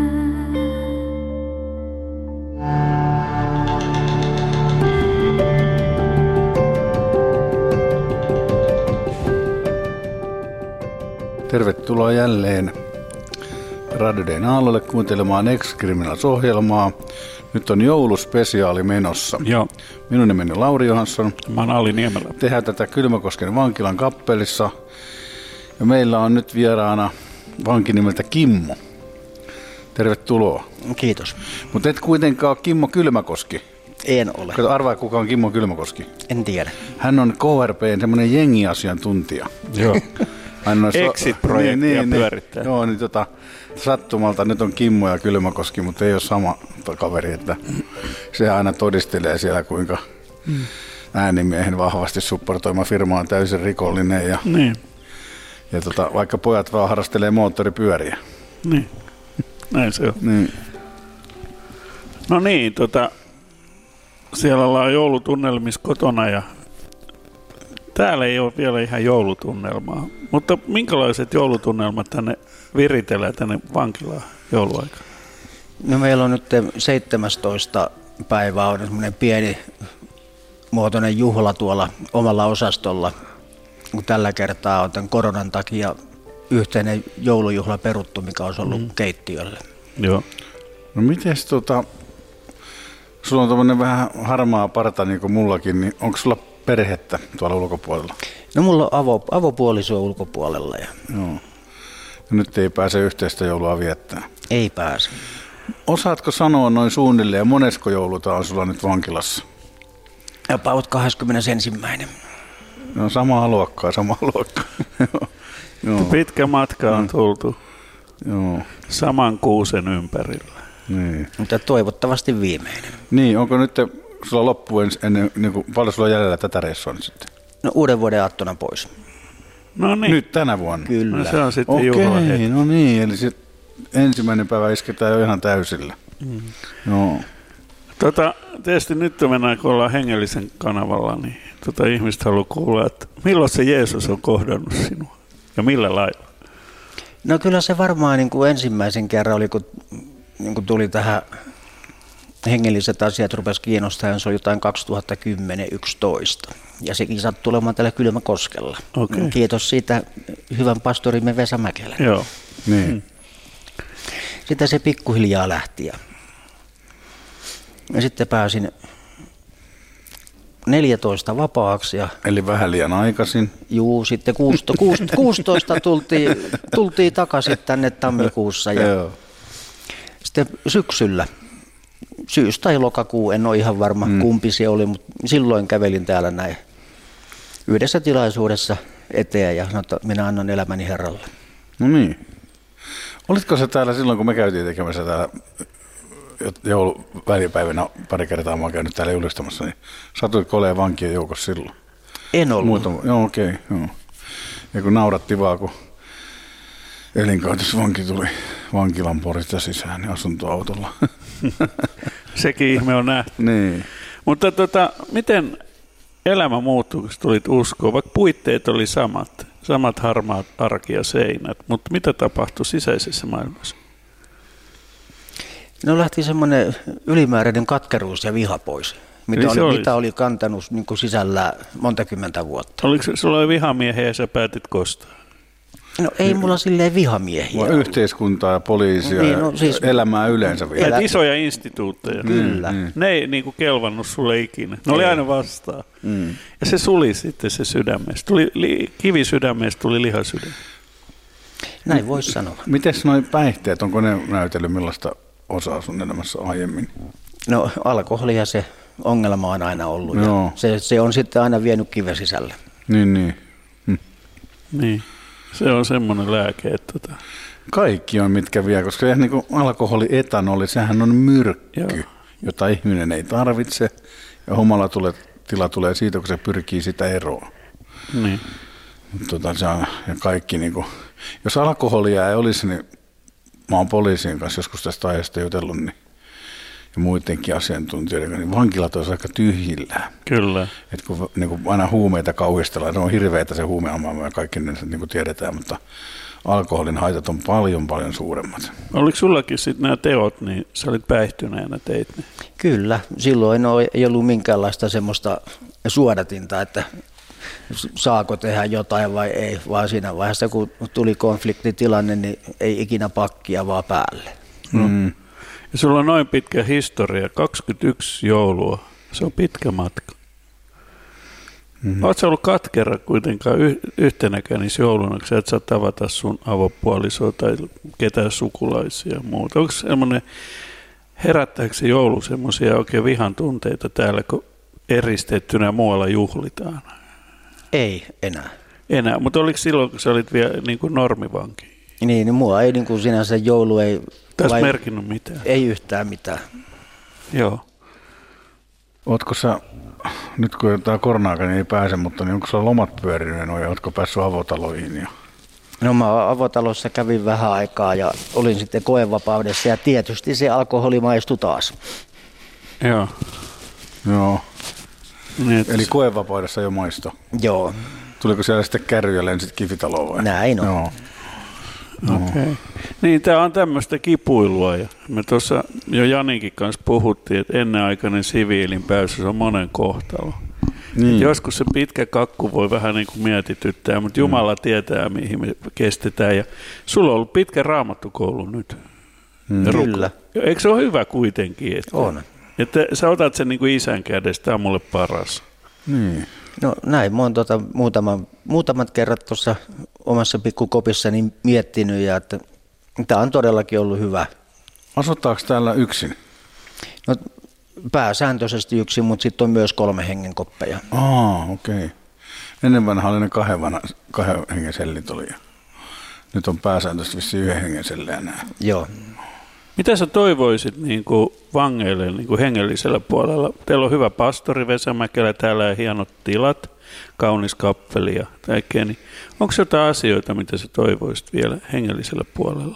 Tervetuloa jälleen Radio Dayn aallolle kuuntelemaan Ex-Criminals-ohjelmaa. Nyt on jouluspesiaali menossa. Joo. Minun nimeni on Lauri Johansson. Mä oon Ali Niemelä. Tehdään tätä Kylmäkosken vankilan kappelissa. Ja meillä on nyt vieraana vanki nimeltä Kimmo. Tervetuloa. Kiitos. Mutta et kuitenkaan ole Kimmo Kylmäkoski. En ole. Kato, arvaa kuka on Kimmo Kylmäkoski. En tiedä. Hän on K R P:n semmoinen jengiasiantuntija. Joo. Noissa, Exit-projektia niin, niin, pyörittää. Joo, niin tota, sattumalta nyt on Kimmo ja Kylmäkoski, mutta ei ole sama kaveri, että se aina todistelee siellä, kuinka mm. äänimiehen vahvasti supportoima firma on täysin rikollinen ja, niin. ja tota, vaikka pojat vaan harrastelee moottoripyöriä. Niin, näin se on. Niin. No niin, tota, siellä ollaan joulutunnelmissa kotona ja täällä ei ole vielä ihan joulutunnelmaa, mutta minkälaiset joulutunnelmat tänne viritelee tänne vankilaan jouluaikana? No meillä on nyt seitsemästoista päivää on semmoinen pieni muotoinen juhla tuolla omalla osastolla, kun tällä kertaa on tämän koronan takia yhteinen joulujuhla peruttu, mikä olisi ollut mm. keittiölle. Joo. No mites tota, sulla on tommonen vähän harmaa parta niin kuin mullakin, niin onko sulla perhettä tuolla ulkopuolella? No mulla on avo, avopuoliso ulkopuolella. Ja joo. Ja nyt ei pääse yhteistä joulua viettää. Ei pääse. Osaatko sanoa noin suunnilleen, monesko jouluta on sulla nyt vankilassa? About kahdeskymmenesensimmäinen. No samaa luokkaa, samaa luokkaa. Joo. Pitkä matka on tultu Joo. saman kuusen ympärillä. Niin. Mutta toivottavasti viimeinen. Niin, onko nyt sulla loppu ennen, niin kuin, paljon sulla on jäljellä tätä reissua nyt sitten? No uuden vuoden aattona pois. No niin. Nyt tänä vuonna? Kyllä. No se on sitten Okei, juhlahetki. no niin, eli sit ensimmäinen päivä isketään jo ihan täysillä. Mm. Joo. Tota, tietysti nyt mennään, kun ollaan hengellisen kanavalla, niin tota, ihmiset haluaa kuulla, että milloin se Jeesus on kohdannut sinua ja millä lailla? No kyllä se varmaan niin kuin ensimmäisen kerran oli, kun, niin kuin tuli tähän hengelliset asiat rupesi kiinnostamaan, se oli jotain kaksituhattakymmenen yksitoista. Ja sekin sattui olemaan tällä Kylmäkoskella. Okay. Kiitos siitä hyvän pastorimme Vesa Mäkelä. Joo. Niin. Hmm. Sitä se pikkuhiljaa lähti. Ja, ja sitten pääsin neljätoista vapaaksi. Ja, eli vähän liian aikaisin. juu, sitten kuusitoista tultiin, tultiin takaisin tänne tammikuussa. Ja Joo. sitten syksyllä, syys- tai lokakuu, en ole ihan varma mm. kumpi se oli, mutta silloin kävelin täällä näin yhdessä tilaisuudessa eteen ja sanoin, että minä annan elämäni Herralle. No niin. Olitko se täällä silloin, kun me käytiin tekemässä täällä jouluvälipäivänä pari kertaa, mä oon käynyt täällä julistamassa, niin satuitko olemaan vankien joukossa silloin? En ollut. Muutama, joo, okei. Okay, joo. Ja kun nauratti vaan, kun elinkautisvanki tuli vankilan porista sisään niin asuntoautolla. Sekin ihme on nähty. Niin. Mutta tota, miten elämä muuttui, kun tulit uskoon, vaikka puitteet oli samat, samat harmaat arki ja seinät, mutta mitä tapahtui sisäisessä maailmassa? No lähti semmoinen ylimääräinen katkeruus ja viha pois, mitä, oli, oli. mitä oli kantanut niin kuin sisällä monta kymmentä vuotta. Oliko sulla vihamiehiä ja sä päätit kostaa? No ei mulla silleen vihamiehiä. Vaan yhteiskuntaa ja poliisia niin, no, siis ja elämää yleensä. Elä... Näitä isoja instituutteja. Kyllä. Mm, mm. Ne ei niin kuin kelvannut sulle ikinä. Ne oli aina vastaan. Mm. Ja se suli sitten se sydämestä. Tuli li... Kivi sydämestä tuli lihasydän. Näin voisi sanoa. Mites noi päihteet, onko ne näytellyt millaista osaa sun elämässä aiemmin? No alkoholia se ongelma on aina ollut. Ja se, se on sitten aina vienyt kiven sisälle. Niin, niin. Hm. Niin. Se on semmoinen lääke, että... Tota... Kaikki on mitkä vie, koska niin kuin alkoholi, etanoli, sehän on myrkky, Joo. jota ihminen ei tarvitse. Ja humala tulee, tila tulee siitä, kun se pyrkii sitä eroon. Niin. Tota, se on, ja kaikki, niin kuin, jos alkoholia ei olisi, niin mä oon poliisien kanssa joskus tästä aiheesta jutellut, niin, ja muidenkin asiantuntijoiden, niin vankilat olisi aika tyhjillään. Kyllä. Et kun niin kuin aina huumeita kauhistellaan, ne on hirveitä se huumeamaailma ja kaikki ne niin kuin tiedetään, mutta alkoholin haitat on paljon paljon suuremmat. Oliko sullakin sitten nämä teot, niin sä olit päihtyneenä teit ne? Kyllä, silloin ei ollut minkäänlaista semmoista suodatinta, että saako tehdä jotain vai ei, vaan siinä vaiheessa kun tuli konfliktitilanne, niin ei ikinä pakkia vaan päälle. Mm. Ja sulla on noin pitkä historia, kaksikymmentäyksi joulua, se on pitkä matka. Mm-hmm. Oletko sä ollut katkera kuitenkaan y- yhtenäkään niissä jouluna, kun sä et saa tavata sun avopuolisoa tai ketään sukulaisia ja muuta? Onko semmoinen, herättääkö se joulu semmoisia oikein vihan tunteita täällä, kun eristettynä muualla juhlitaan? Ei enää. Enää, mutta oliko silloin, kun sä olit vielä niin kuin normivanki? Niin, niin mua ei niin kuin sinänsä joulu ei... Tässä merkinnyt mitään? Ei yhtään mitään. Joo. Ootko sä, nyt kun tämä korona-aika niin ei pääse, mutta niin onko sulla lomat pyörinyt ja ootko päässyt avotaloihin? Ja... No mä avotalossa kävin vähän aikaa ja olin sitten koevapaudessa ja tietysti se alkoholi maistui taas. Joo. Joo. Niin, eli koevapaudessa jo maisto? Joo. Tuliko siellä sitten kärry ja lensit kivitaloon vai? Näin on. Joo. Okei. Okay. Niin, tämä on tämmöistä kipuilua. Ja me tuossa jo Janinkin kanssa puhuttiin, että ennenaikainen siviilin pääsy on monen kohtalo. Niin. Joskus se pitkä kakku voi vähän niin kuin mietityttää, mutta Jumala mm. tietää, mihin me kestetään. Ja sulla on ollut pitkä raamattukoulu nyt. Mm. Kyllä. Eikö se ole hyvä kuitenkin? Että, on. Että sä otat sen niin kuin isän kädestä, tämä on mulle paras. Niin. No näin, mä oon tota muutaman, muutamat kerrat tuossa omassa pikkukopissani miettinyt, ja että tämä on todellakin ollut hyvä. Asuttaako täällä yksin? No pääsääntöisesti yksin, mutta sitten on myös kolme hengen koppeja. Aa, okei. Okay. Ennen vanha oli ne kahden, vanha, kahden hengen sellit oli. Nyt on pääsääntöisesti vissiin yhden hengen sellejä nämä. Joo. Mitä sä toivoisit niin kuin vangeille niin kuin hengellisellä puolella? Teillä on hyvä pastori Vesämäkelä, täällä on hienot tilat, kaunis kappeli ja kaikkea. Niin onko jotain asioita, mitä sä toivoisit vielä hengellisellä puolella?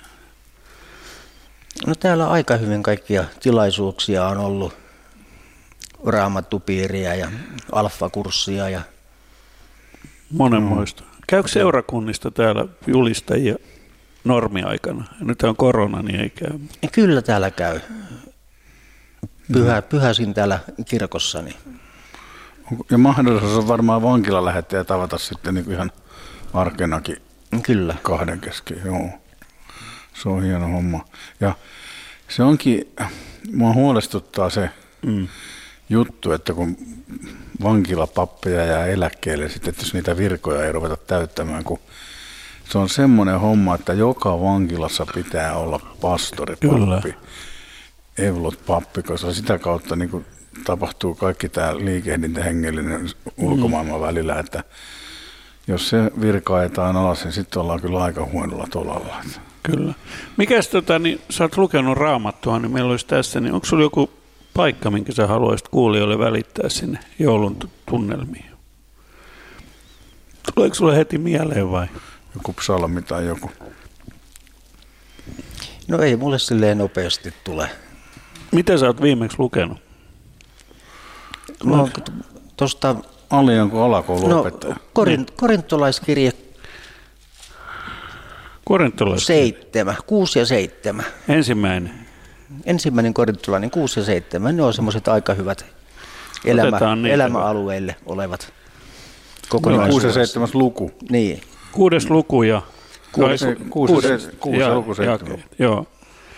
No täällä aika hyvin kaikkia tilaisuuksia on ollut. Raamattupiiriä ja alfakurssia. Ja monenmoista. Käykö seurakunnista täällä julistajia normiaikana? Nyt on korona, niin ei käy. Ja kyllä täällä käy. Pyhä, pyhäsin täällä kirkossani. Ja mahdollisuus on varmaan vankila lähettää tavata sitten niin kuin ihan arkenakin. Kyllä. Kahden kesken, joo. Se on hieno homma. Ja se onkin, mua huolestuttaa se mm. juttu, että kun vankilapappeja jää eläkkeelle, sitten että jos niitä virkoja ei ruveta täyttämään, kun se on semmoinen homma, että joka vankilassa pitää olla pastori, pappi, evlut, pappi, koska sitä kautta niin kuin tapahtuu kaikki tämä liikehdintä hengellinen ulkomaailman mm. välillä, että jos se virka ajetaan alas, niin sitten ollaan kyllä aika huonolla tolalla. Kyllä. Mikäs tota, niin sä oot lukenut Raamattua, niin meillä olisi tässä, niin onko sulla joku paikka, minkä sä haluaisit kuulijoille välittää sinne joulun tunnelmiin? Tuleeko sulle heti mieleen vai? Joku psalmi tai joku? No ei mulle silleen nopeasti tule. Mitä sä oot viimeksi lukenut? No tuosta... Ali onko alakouluopettaja? No, korint, korintolaiskirje korintolaiskirje. seitsemän, kuusi ja seitsemän. Ensimmäinen. Ensimmäinen korintolainen, kuusi ja seitsemän. Ne on semmoiset aika hyvät elämä, elämäalueille olevat kokonaisuudessa. kuusi ja seitsemän luku. Niin. Kuudes luku ja... Kuusi, kuusi, kuusi, kuusi ja luku seitsemän. Joo.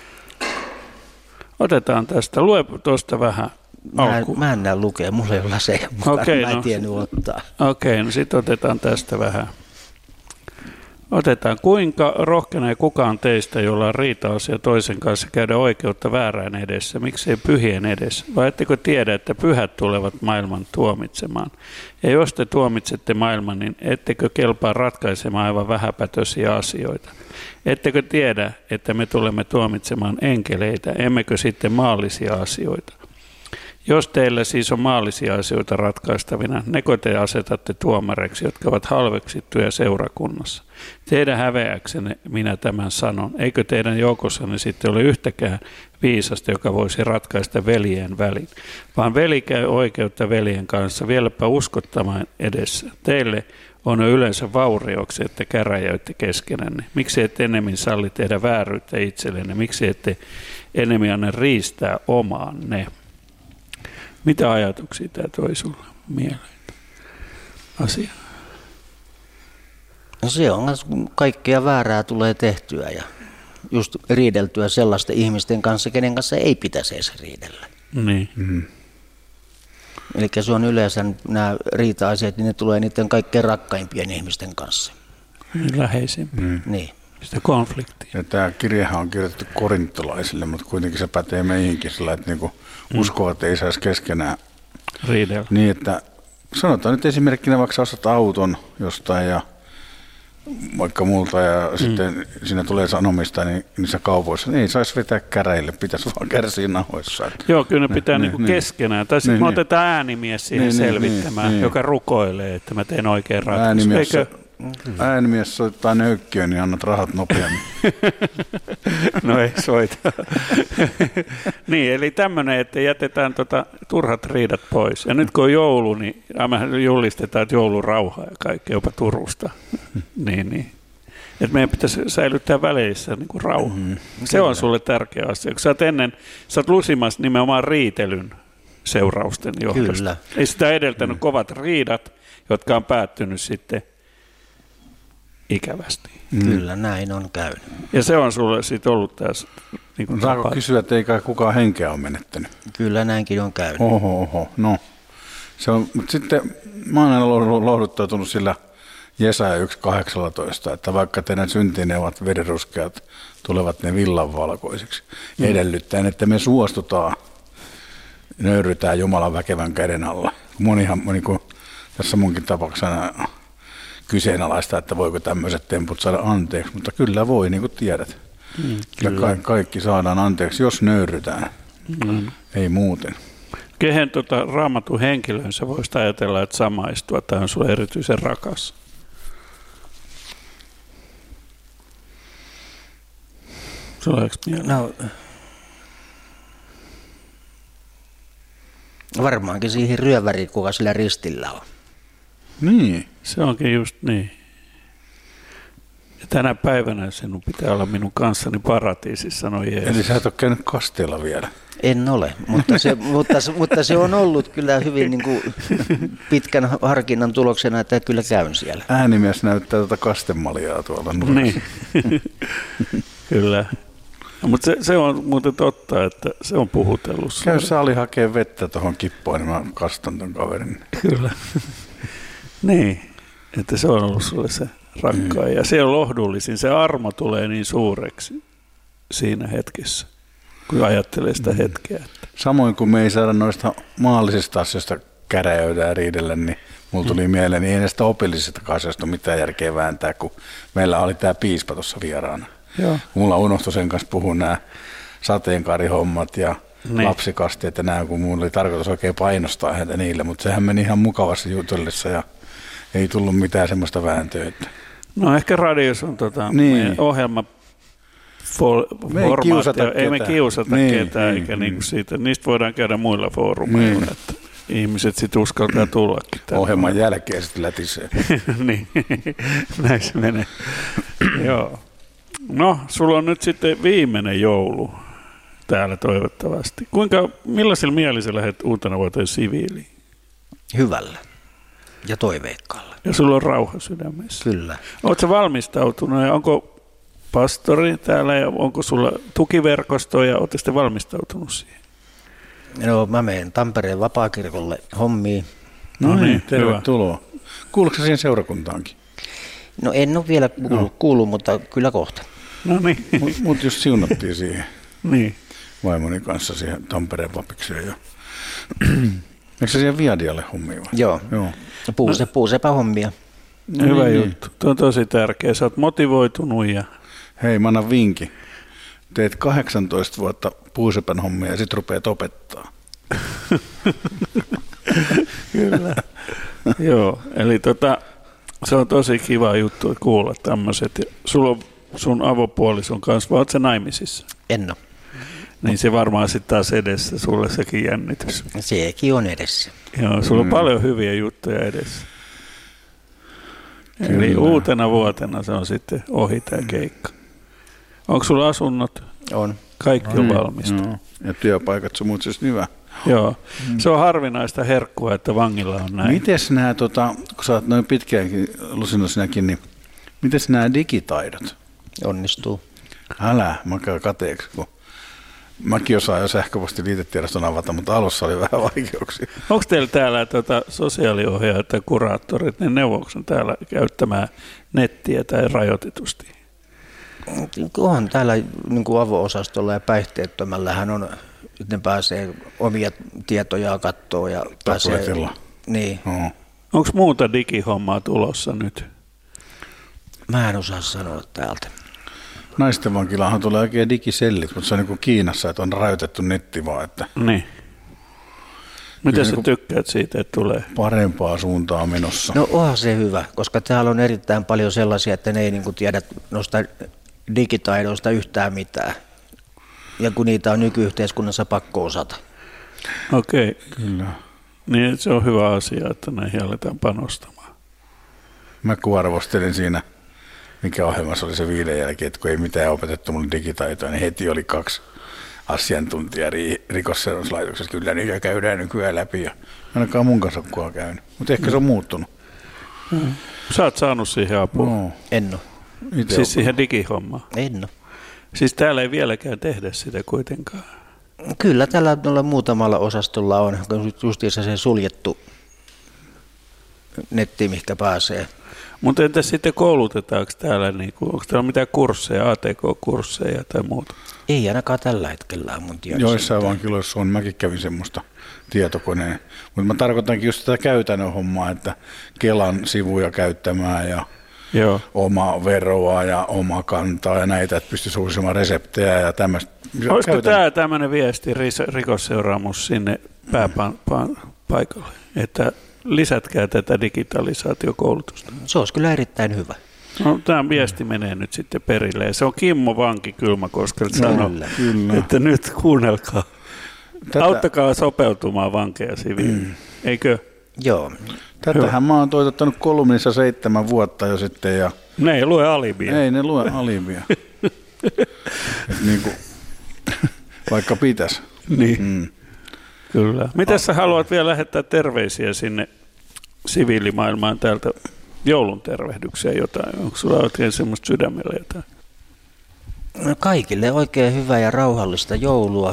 Otetaan tästä. Lue tuosta vähän. Mä en, mä en näe lukea, mulla ei ole se mukaan, okay, mä en no, tiennyt ottaa. Okei, okay, no sitten otetaan tästä vähän. Otetaan, kuinka rohkenee kukaan teistä, jolla on riita-asia toisen kanssa käydä oikeutta väärään edessä, miksei pyhien edessä? Vai ettekö tiedä, että pyhät tulevat maailman tuomitsemaan? Ja jos te tuomitsette maailman, niin ettekö kelpaa ratkaisemaan aivan vähäpätöisiä asioita? Ettekö tiedä, että me tulemme tuomitsemaan enkeleitä, emmekö sitten maallisia asioita? Jos teillä siis on maallisia asioita ratkaistavina, neko te asetatte tuomareiksi, jotka ovat halveksittuja seurakunnassa. Teidän häveäksenne minä tämän sanon. Eikö teidän joukossanne sitten ole yhtäkään viisasta, joka voisi ratkaista veljen välin? Vaan veli käy oikeutta veljen kanssa, vieläpä uskottamaan edessä. Teille on yleensä vaurioksi, että käräjöitte keskenänne. Miksi ette enemmän salli tehdä vääryyttä itsellenne? Miksi ette enemmän anna riistää omaanne? Mitä ajatuksia tämä toi sinulle mieleen asia? No se on, kaikkea väärää tulee tehtyä ja just riideltyä sellaisten ihmisten kanssa, kenen kanssa ei pitäisi edes riidellä. Niin. Mm. Eli se on yleensä nämä riita-asiat, niin ne tulee niiden kaikkein rakkaimpien ihmisten kanssa. Läheisimpiä. Mm. Niin. Sitä konfliktia. Ja tämä kirjahan on kirjoitettu korintolaisille, mutta kuitenkin se pätee meihinkin sillä, että niinku mm. uskovat ei saisi keskenään riidellä. Niin, että sanotaan nyt esimerkkinä, vaikka ostat auton jostain ja vaikka multa ja mm. sitten siinä tulee sanomista niin niissä kaupoissa, niin ei saisi vetää käräille, pitäisi vaan kärsiä nahoissa. Joo, kyllä ne pitää niin, niinku keskenään. Tai sitten niin, me otetaan äänimies siihen niin, selvittämään, niin, joka rukoilee, että mä teen oikein ratkaisun. Eikö? Äänimies soittaa nöykkiön, niin annat rahat nopeammin. No ei soita. Niin, eli tämmöinen, että jätetään tota turhat riidat pois. Ja nyt kun on joulu, niin julistetaan, että joulurauha ja kaikki, jopa Turusta. niin, niin. Että meidän pitäisi säilyttää väleissä niin kuin rauha. Mm-hmm. Se on sulle tärkeä asia. Kun sä oot ennen, sä oot lusimassa nimenomaan riitelyn seurausten johdosta. Kyllä. Ei sitä edeltänyt mm. kovat riidat, jotka on päättynyt sitten ikävästi. Mm. Kyllä, näin on käynyt. Ja se on sulle sitten ollut tässä. Niin saako tapa. Kysyä, että ei kai kukaan henkeä ole menettänyt? Kyllä, näinkin on käynyt. Oho, oho, no. Se on, mutta sitten mä oon aina lohduttautunut sillä Jesaja yksi kahdeksantoista, että vaikka teidän syntinne ovat verenruskeat, tulevat ne villanvalkoisiksi. Mm. Edellyttäen, että me suostutaan, nöyrytään Jumalan väkevän käden alla. Monihan, moni, kun tässä munkin tapauksena kyseenalaista, että voiko tämmöiset temput saada anteeksi, mutta kyllä voi, niin kuin tiedät. Mm, kyllä ka- kaikki saadaan anteeksi, jos nöyrytään, mm. ei muuten. Kehen tota Raamatun henkilöön sä voisit ajatella, että samaistua tai on sulle erityisen rakas? Tuleeko mieleen? No, varmaankin siihen ryöväriin, kuka sillä ristillä on. Niin. Se onkin just niin. Ja tänä päivänä sinun pitää olla minun kanssani paratiisissa, sanoi Jeesus. Eli sä et ole käynyt kasteella vielä. En ole, mutta se, mutta, mutta se on ollut kyllä hyvin niin kuin pitkän harkinnan tuloksena, että kyllä käyn siellä. Äänimies näyttää tuota kastemaljaa tuolla nurkassa. Niin, kyllä. No, mutta se, se on muuten totta, että se on puhutellut. Käy saali hakee vettä tuohon kippoon, niin mä kastan ton kaverin. Kyllä. Niin, että se on ollut sulle se rakkaan. Ja se on lohdullisin. Se armo tulee niin suureksi siinä hetkessä, kun ajattelee sitä hetkeä. Samoin kuin me ei saada noista maallisista asioista käräjöitä ja riidellä, niin mulla tuli mm. mieleen, niin ei näistä opillisista asioista ole mitään järkeä vääntää, kun meillä oli tämä piispa tuossa vieraana. Joo. Mulla unohtui sen kanssa puhua nämä sateenkaarihommat ja niin. lapsikasteet ja nämä, kun mulla oli tarkoitus oikein painostaa häntä niille, mutta sehän meni ihan mukavassa jutellessa ja ei tullut mitään semmoista vääntöä. No ehkä radios on tota, niin. ohjelma for, me ei kiusata ketään, ei me kiusata niin, ketään niin, eikä niin. Niinku siitä, niistä voidaan käydä muilla foorumeilla, niin. että ihmiset sitten uskaltaa tullakin. Ohjelman jälkeen sitten lätisee. Niin, näin se menee. Joo. No, sulla on nyt sitten viimeinen joulu täällä toivottavasti. Kuinka, millaisilla mielisillä lähdet uutena vuoteen siviiliin? Hyvällä ja toiveikkaalla. Ja sulla on rauha sydämessä? Kyllä. Oletko valmistautunut ja onko pastori täällä ja onko sulla tukiverkosto ja oletko sitten valmistautunut siihen? No, mä menen Tampereen vapaakirkolle hommiin. No niin, tervetuloa. Kuuluuko siihen seurakuntaankin? No en ole vielä kuullut, no. kuullut mutta kyllä kohta. No niin. Mut, mut just siunattiin siihen niin. vaimoni kanssa siihen Tampereen vapikseen. Ja eikö se siihen Viadialle hommia vai? Joo, Joo. Puuse, no. puusepä hommia. No hyvä niin, juttu, tuo on tosi tärkeä. Sä oot motivoitunut ja... Hei, mä annan vinkin. Teet kahdeksantoista vuotta puusepän hommia ja sit rupeat opettaa. Kyllä. Joo, eli tota, se on tosi kiva juttu kuulla tämmöiset. Sulla on sun avopuolison kanssa, vai oot sä naimisissa? En ole. Niin se varmaan sitten taas edessä, sulle sekin jännitys. Sekin on edessä. Joo, sulla on mm. paljon hyviä juttuja edessä. Kyllä. Eli uutena vuotena se on sitten ohi tämä keikka. Onko sulla asunnot? On. Kaikki on valmista. Joo. Ja työpaikat sun muut siis hyvä. Joo, mm. se on harvinaista herkkua, että vangilla on näin. Mites nämä, tota, kun sä oot noin pitkäänkin, Lusino sinäkin, niin mites nämä digitaidot? Onnistuu. Älä, mä käyn kateeksi, kun mäkin osaan jo sähköpostiliitetiedoston avata, mutta alussa oli vähän vaikeuksia. Onko teillä täällä tuota, sosiaaliohjaajat tai kuraattorit, ne neuvoksen täällä käyttämään nettiä tai rajoitetusti? On täällä niin kuin avo-osastolla ja päihteettömällähän on, että ne pääsee omia tietojaan katsoa ja pääsee... Niin. No. Onko muuta digihommaa tulossa nyt? Mä en osaa sanoa täältä. Naisten vankilahan tulee oikein digisellit, mutta se on niin kuin Kiinassa, että on rajoitettu netti vaan. Että niin. Miten sä niin tykkäät siitä, että tulee? Parempaa suuntaa menossa. No onhan se hyvä, koska täällä on erittäin paljon sellaisia, että ne ei niin kuin tiedä noista digitaidoista yhtään mitään. Ja kun niitä on nykyyhteiskunnassa pakko osata. Okei. Okay. Kyllä. Niin se on hyvä asia, että näihin aletaan panostamaan. Mä kun arvostelin siinä, mikä ohjelmassa oli se viiden jälkeen, että kun ei mitään opetettu mulle digitaitoa, niin heti oli kaksi asiantuntijaa rikosseurauslaitoksessa. Kyllä niitä käydään nykyään läpi ja ainakaan mun kanssa kukaan käynyt. Mutta ehkä se on muuttunut. Mm. Sä oot saanut siihen apua? No. En ole. Ite siis siihen digihommaan? En ole. Siis täällä ei vieläkään tehdä sitä kuitenkaan? Kyllä täällä muutamalla osastolla on justiinsa se suljettu netti, mihinkä pääsee. Mutta entäs sitten koulutetaanko täällä, niin kuin, onko täällä mitään kursseja, A T K-kursseja tai muuta? Ei ainakaan tällä hetkellä mun tiedossa. Joissain vankiloissa on, mäkin kävin semmoista tietokoneen. Mutta mä tarkoitankin just tätä käytännön hommaa, että Kelan sivuja käyttämään ja Joo. oma veroa ja oma kantaa ja näitä, että pystyisi uusimaan reseptejä ja tämmöistä. Olisiko Käytän... tämä tämmöinen viesti, rikosseuraamus sinne pääpaikalle, että lisätkää tätä digitalisaatiokoulutusta? Se olisi kyllä erittäin hyvä. No, tämä viesti menee nyt sitten perille ja se on Kimmo Vanki Kylmäkoskelta sanoo, että nyt kuunnelkaa, Tätä... auttakaa sopeutumaan vankeja siviiliin, mm. eikö? Joo. Tätähän mä oon toitottanut kolumnissa seitsemän vuotta jo sitten. Ja ne ei lue alibia. Ei ne lue alibia. niin kuin, vaikka pitäisi. Niin. Mm. Kyllä. Miten sä haluat vielä lähettää terveisiä sinne siviilimaailmaan täältä joulun tervehdyksiä jotain? Onko sulla oikein semmoista sydämellä jotain? No kaikille oikein hyvää ja rauhallista joulua.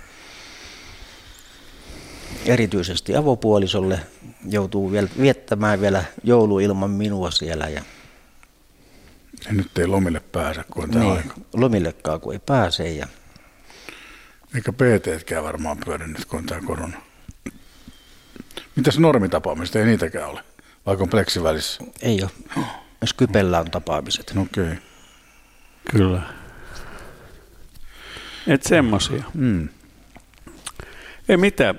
Erityisesti avopuolisolle joutuu vielä viettämään vielä joulu ilman minua siellä. Ja, ja nyt ei lomille pääse, kun on tämä niin, aika. Lomillekaan, kun ei pääse. Ja... Eikä P T:tkään varmaan pyöri nyt, kun on tämä korona. Mitäs normitapaamista? Ei niitäkään ole. Vaikka on pleksi välissä? Ei ole. Jos Kypellä on tapaamiset. Okei. Okay. Kyllä. Et semmosia. Mm. Ei mitään.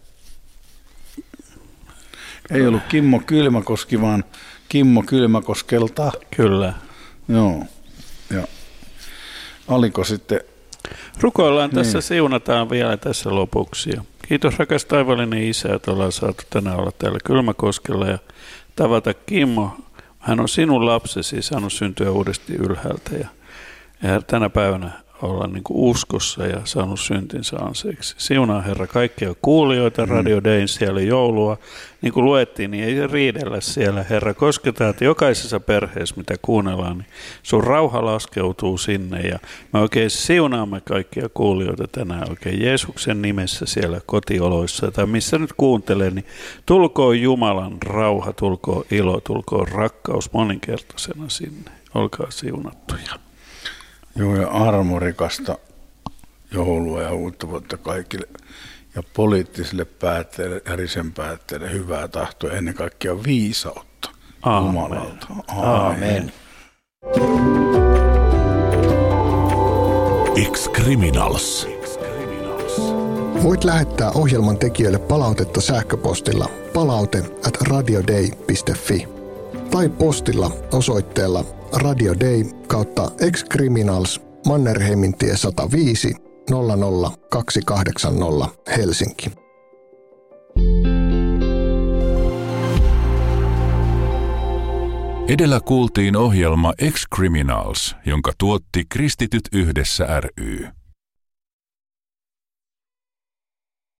Ei ollut Kimmo Kylmäkoski, vaan Kimmo Kylmäkoskelta. Kyllä. Joo. Ja oliko sitten... Rukoillaan niin. Tässä, siunataan vielä tässä lopuksi. Kiitos rakas taivaallinen Isä, että ollaan saatu tänään olla täällä Kylmäkoskella ja tavata Kimmo. Hän on sinun lapsesi, saanut syntyä uudesti ylhäältä ja, ja tänä päivänä olla niin kuin uskossa ja saanut syntinsä anseeksi. Siunaa Herra kaikkia kuulijoita, Radio Dayn siellä joulua. Niin kuin luettiin, niin ei riidellä siellä. Herra, kosketaan, että jokaisessa perheessä, mitä kuunnellaan, niin sun rauha laskeutuu sinne. Ja me oikein siunaamme kaikkia kuulijoita tänään oikein Jeesuksen nimessä siellä kotioloissa. Tai missä nyt kuuntelee, niin tulkoon Jumalan rauha, tulkoon ilo, tulkoon rakkaus moninkertaisena sinne. Olkaa siunattuja. Joo, ja armorikasta joulua ja uutta vuotta kaikille. Ja poliittisille päättäjille, ärisen päättäjille hyvää tahtoa, ennen kaikkea viisautta Aamen. Jumalalta. Aamen. Ex-Criminals. Voit lähettää ohjelman tekijöille palautetta sähköpostilla palaute at radioday piste fi tai postilla osoitteella Radio Day kautta Ex-Criminals Mannerheimintie sata viisi nolla nolla kaksi kahdeksan nolla Helsinki. Edellä kuultiin ohjelma Ex-Criminals, jonka tuotti Kristityt yhdessä ry.